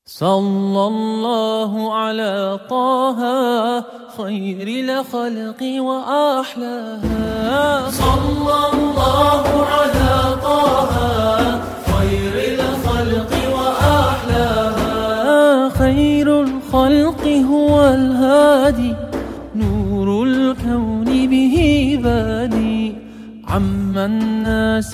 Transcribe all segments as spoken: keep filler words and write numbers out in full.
صلى الله على طه خير الخلق وأحلاها. صلى الله على طه خير الخلق وأحلاها. خير الخلق هو الهادي نور الكون به بادي عم الناس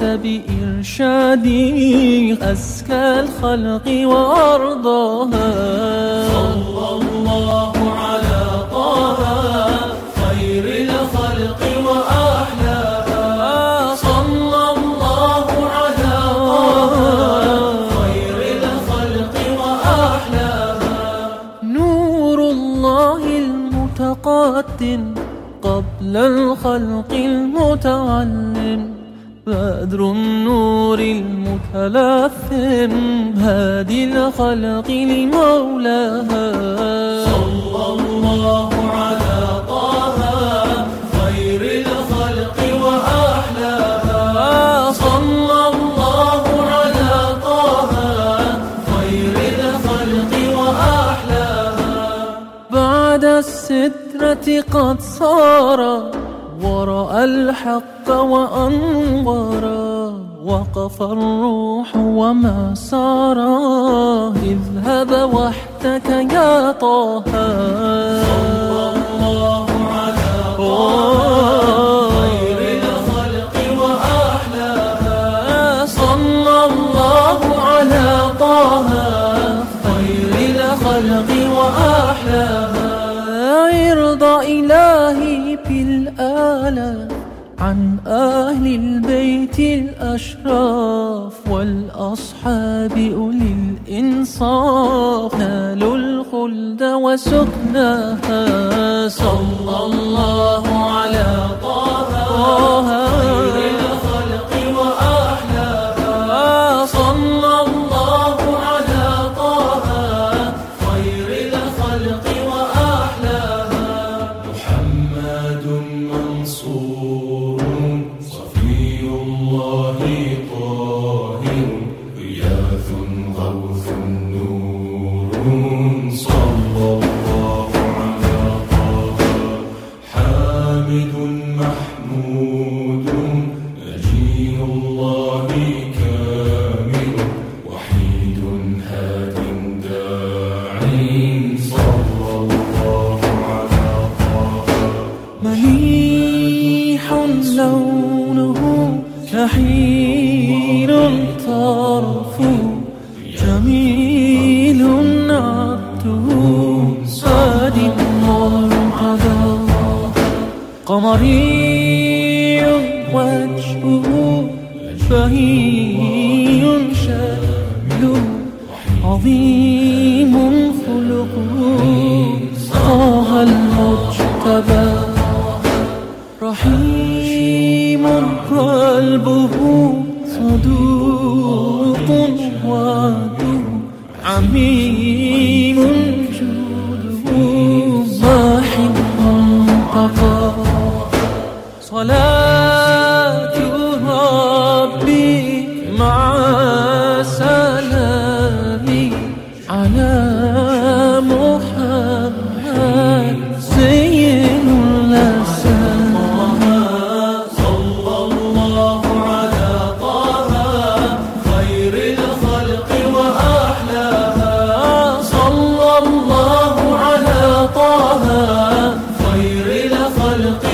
بإرشادي أزكى الخلق وأرضاها. صلى الله على طه خير الخلق وأحلاها. صلى الله على طه خير الخلق وأحلاها. نور الله المتقدم قبل الخلق المتعلم بدر النور المتلثم هادي الخلق لمولاها. صلى الله على طه خير الخلق وأحلاها. صلى الله على طه خير الخلق وأحلاها. بعد السترة قد صار ورأى الحق وأنظرا وقف الروح وما سارا اذهب وحدك يا طه. صلى الله على طه خير الخلق وأحلاها. صلى الله على طه خير الخلق وأحلاها. ارضى إلهي بالآلة عن أهل البيت الأشراف والأصحاب أولي الإنصاف نالوا الخلد وسكناها. صلى الله على طه خير الخلق وأحلاها. صلى الله على طه خير الخلق وأحلاها. محمد منصور صفي الله طاهر غياث غوث نور. صلى الله على طه حامد محمود نجي الله كامل وحيد هاد داع. صلى الله على طه مليح لونه كحيل طرفه جميل عبده ساد مرعدا قمري وجهه بهي شكله عظيم خلقه طه المجتبى رحيم قلبه صدوق وعده عميم جوده ماح منتقى. صلاة ربي مع سلامي على محمد زين الأسماء. صلى الله على طه خير الخلق وأحلاها. صلى الله على طه خير الخلق